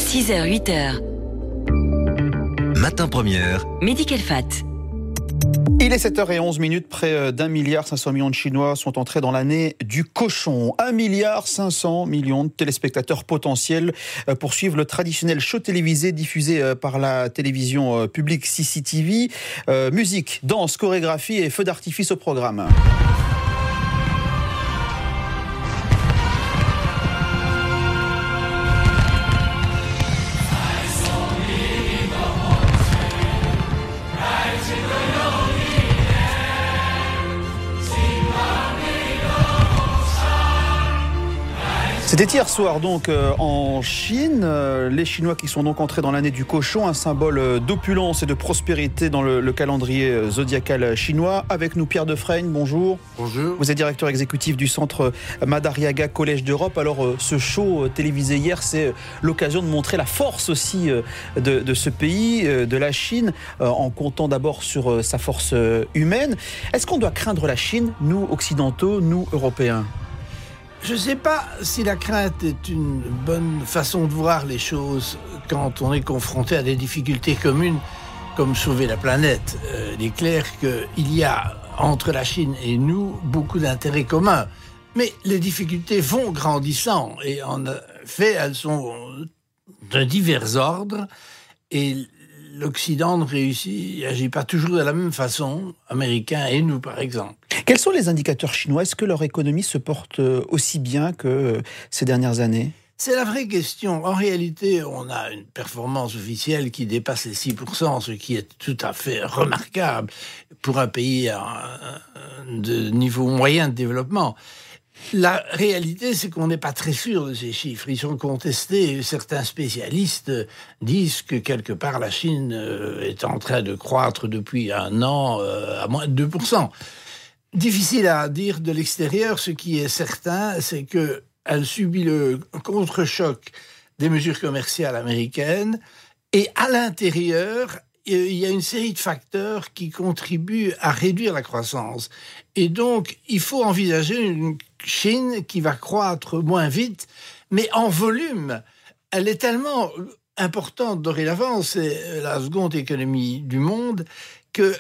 6h-8h. Matin première. Mehdi Kelfat. Il est 7h11, près d'1,5 milliard de Chinois sont entrés dans l'année du cochon. 1,5 milliard de téléspectateurs potentiels pour suivre le traditionnel show télévisé diffusé par la télévision publique CCTV. Musique, danse, chorégraphie et feux d'artifice au programme. C'était hier soir donc en Chine, les Chinois qui sont donc entrés dans l'année du cochon, un symbole d'opulence et de prospérité dans le calendrier zodiacal chinois. Avec nous Pierre Defraigne, bonjour. Bonjour. Vous êtes directeur exécutif du centre Madariaga Collège d'Europe. Alors ce show télévisé hier, c'est l'occasion de montrer la force aussi de ce pays, de la Chine, en comptant d'abord sur sa force humaine. Est-ce qu'on doit craindre la Chine, nous occidentaux, nous Européens ? Je ne sais pas si la crainte est une bonne façon de voir les choses quand on est confronté à des difficultés communes comme sauver la planète. Il est clair qu'il y a entre la Chine et nous beaucoup d'intérêts communs. Mais les difficultés vont grandissant et en fait elles sont de divers ordres et l'Occident ne agit pas toujours de la même façon, Américains et nous par exemple. Quels sont les indicateurs chinois ? Est-ce que leur économie se porte aussi bien que ces dernières années ? C'est la vraie question. En réalité, on a une performance officielle qui dépasse les 6%, ce qui est tout à fait remarquable pour un pays de niveau moyen de développement. La réalité, c'est qu'on n'est pas très sûr de ces chiffres. Ils sont contestés. Certains spécialistes disent que quelque part la Chine est en train de croître depuis un an à moins de 2%. Difficile à dire de l'extérieur. Ce qui est certain, c'est qu'elle subit le contre-choc des mesures commerciales américaines. Et à l'intérieur, il y a une série de facteurs qui contribuent à réduire la croissance. Et donc, il faut envisager une Chine qui va croître moins vite, mais en volume. Elle est tellement importante dorénavant, c'est la seconde économie du monde, que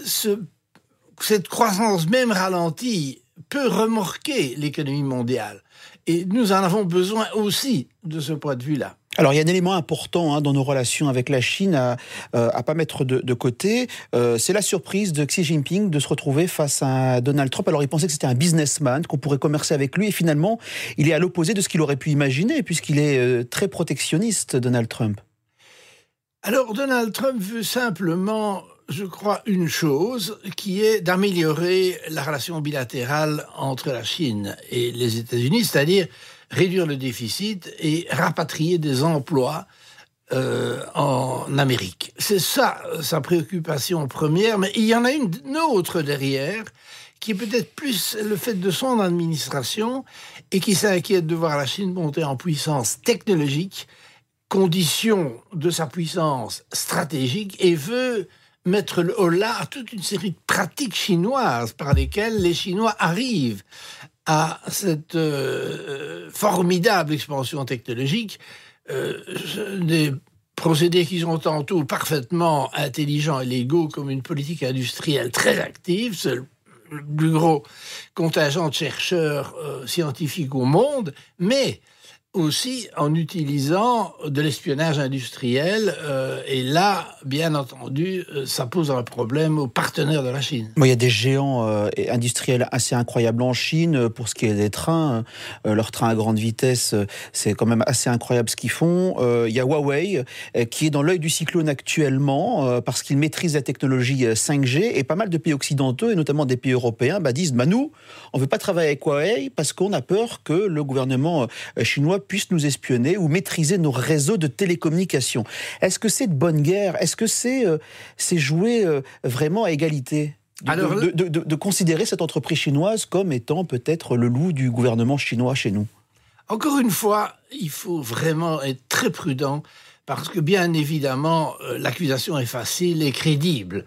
cette croissance même ralentie peut remorquer l'économie mondiale. Et nous en avons besoin aussi de ce point de vue-là. Alors, il y a un élément important dans nos relations avec la Chine à pas mettre de côté. C'est la surprise de Xi Jinping de se retrouver face à Donald Trump. Alors, il pensait que c'était un businessman, qu'on pourrait commercer avec lui. Et finalement, il est à l'opposé de ce qu'il aurait pu imaginer, puisqu'il est très protectionniste, Donald Trump. Alors, Donald Trump veut simplement, je crois, une chose, qui est d'améliorer la relation bilatérale entre la Chine et les États-Unis, c'est-à-dire réduire le déficit et rapatrier des emplois en Amérique. C'est ça sa préoccupation première, mais il y en a une autre derrière, qui est peut-être plus le fait de son administration et qui s'inquiète de voir la Chine monter en puissance technologique, condition de sa puissance stratégique, et veut mettre le holà à toute une série de pratiques chinoises par lesquelles les Chinois arrivent à cette formidable expansion technologique, des procédés qui sont tantôt parfaitement intelligents et légaux, comme une politique industrielle très active, c'est le plus gros contingent de chercheurs scientifiques au monde, mais aussi en utilisant de l'espionnage industriel. Et là, bien entendu, ça pose un problème aux partenaires de la Chine. Bon, il y a des géants industriels assez incroyables en Chine. Pour ce qui est des trains, leurs trains à grande vitesse, c'est quand même assez incroyable ce qu'ils font. Il y a Huawei qui est dans l'œil du cyclone actuellement parce qu'il maîtrise la technologie 5G. Et pas mal de pays occidentaux, et notamment des pays européens, disent nous, on ne veut pas travailler avec Huawei parce qu'on a peur que le gouvernement chinois puisse nous espionner ou maîtriser nos réseaux de télécommunications. Est-ce que c'est de bonne guerre ? Est-ce que c'est jouer vraiment à égalité ? De considérer cette entreprise chinoise comme étant peut-être le loup du gouvernement chinois chez nous ? Encore une fois, il faut vraiment être très prudent parce que bien évidemment, l'accusation est facile et crédible.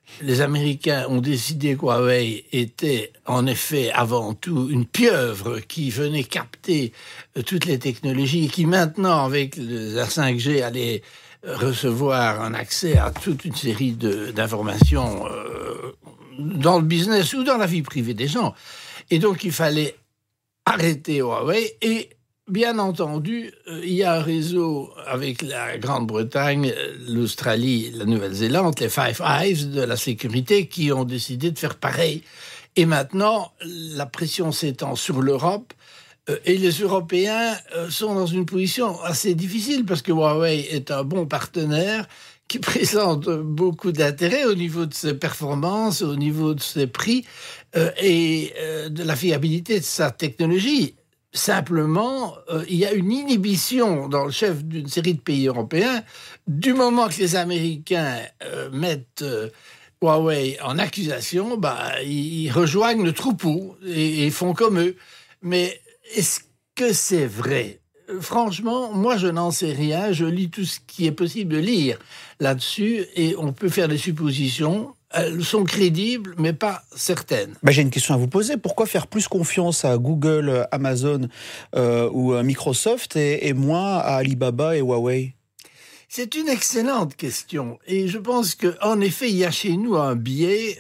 les Américains ont décidé que Huawei était en effet avant tout une pieuvre qui venait capter toutes les technologies et qui maintenant, avec la 5G, allait recevoir un accès à toute une série d'informations dans le business ou dans la vie privée des gens. Et donc, il fallait arrêter Huawei et bien entendu, il y a un réseau avec la Grande-Bretagne, l'Australie, la Nouvelle-Zélande, les Five Eyes de la sécurité qui ont décidé de faire pareil. Et maintenant, la pression s'étend sur l'Europe et les Européens sont dans une position assez difficile parce que Huawei est un bon partenaire qui présente beaucoup d'intérêt au niveau de ses performances, au niveau de ses prix et de la fiabilité de sa technologie. Simplement, il y a une inhibition dans le chef d'une série de pays européens. Du moment que les Américains mettent Huawei en accusation, ils rejoignent le troupeau et font comme eux. Mais est-ce que c'est vrai ? Franchement, moi, je n'en sais rien. Je lis tout ce qui est possible de lire là-dessus et on peut faire des suppositions. Elles sont crédibles, mais pas certaines. J'ai une question à vous poser. Pourquoi faire plus confiance à Google, Amazon ou Microsoft et moins à Alibaba et Huawei ? C'est une excellente question. Et je pense qu'en effet, il y a chez nous un biais,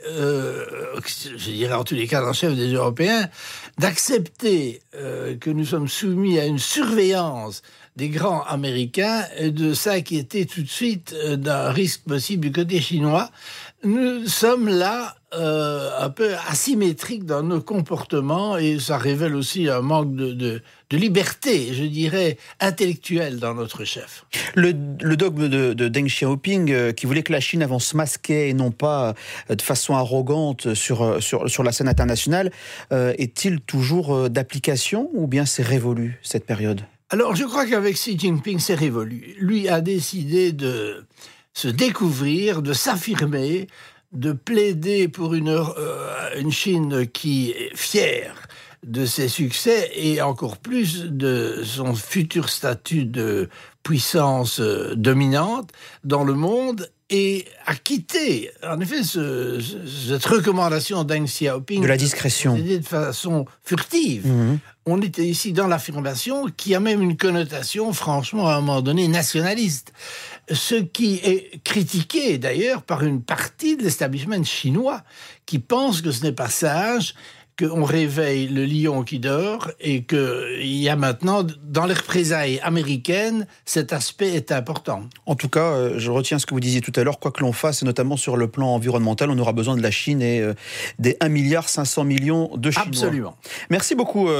je dirais en tous les cas dans le chef des Européens, d'accepter que nous sommes soumis à une surveillance des grands Américains et de s'inquiéter tout de suite d'un risque possible du côté chinois. Nous sommes là un peu asymétriques dans nos comportements et ça révèle aussi un manque de liberté, je dirais, intellectuelle dans notre chef. Le dogme de Deng Xiaoping qui voulait que la Chine avance masquée et non pas de façon arrogante sur la scène internationale, est-il toujours d'application ou bien c'est révolu cette période ? Alors, je crois qu'avec Xi Jinping, c'est révolu. Lui a décidé de se découvrir, de s'affirmer, de plaider pour une Chine qui est fière de ses succès et encore plus de son futur statut de puissance dominante dans le monde et a quitté, en effet, cette recommandation de Deng Xiaoping de la discrétion, de façon furtive. Mmh. On était ici dans l'affirmation qui a même une connotation, franchement, à un moment donné, nationaliste. Ce qui est critiqué, d'ailleurs, par une partie de l'establishment chinois qui pense que ce n'est pas sage qu'on réveille le lion qui dort et qu'il y a maintenant, dans les représailles américaines, cet aspect est important. En tout cas, je retiens ce que vous disiez tout à l'heure, quoi que l'on fasse, et notamment sur le plan environnemental, on aura besoin de la Chine et des 1,5 milliard de Chinois. Absolument. Merci beaucoup.